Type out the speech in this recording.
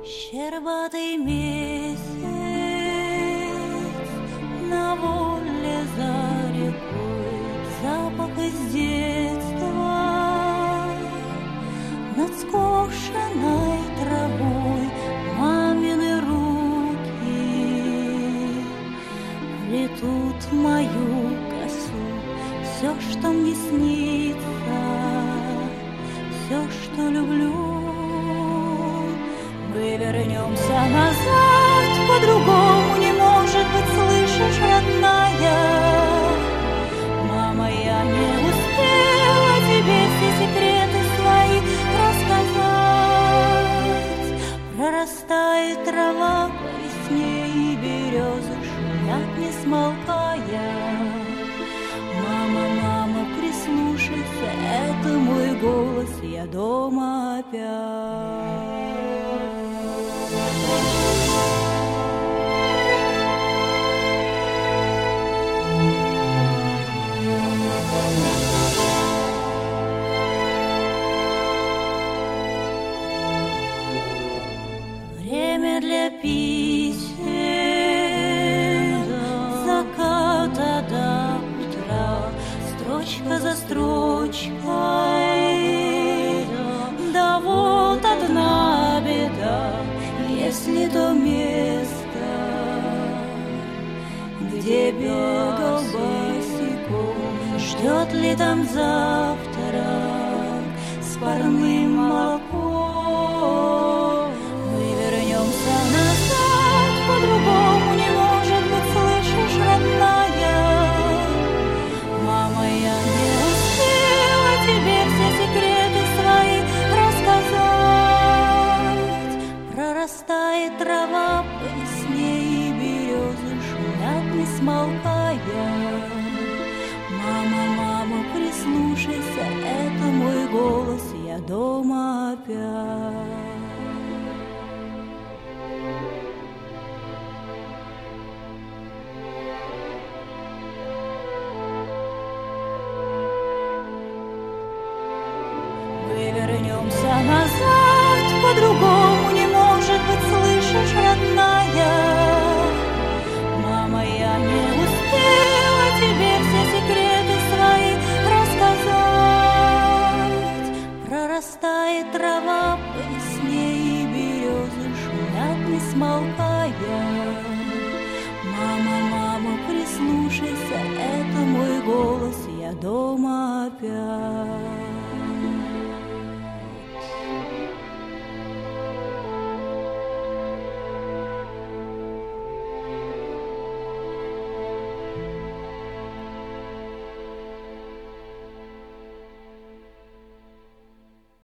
Щербатый месяц на воле за рекой, запах из детства над скошенной травой, мамины руки плетут мою косу. Все, что мне снится, все, что люблю. Мы вернемся назад, по-другому не может быть, слышишь, родная? Мама, я не успела тебе все секреты свои рассказать. Прорастает трава по весне, и березы шумят, не смолкая. Мама, мама, прислушайся, это мой голос, я дома опять. Время для писем, заката до утра, строчка за строчкой. Да вот одна беда, если то место, где бегал босиком, ждет ли там завтрак с парным молоком. Мы вернемся назад, по-другому не может быть, слышишь, родная? Мама, я не успела тебе все секреты свои рассказать. Прорастает трава по весне, и березы шумят, не смолкая. Мама, мама, прислушайся, это мой голос, я дома опять. Мы вернемся назад, по-другому не может быть, слышишь, родная? Мама, я не успела тебе все секреты свои рассказать. Прорастает трава по весне, и березы шумят, не смолкая. Мама, мама, прислушайся, это мой голос, я дома опять.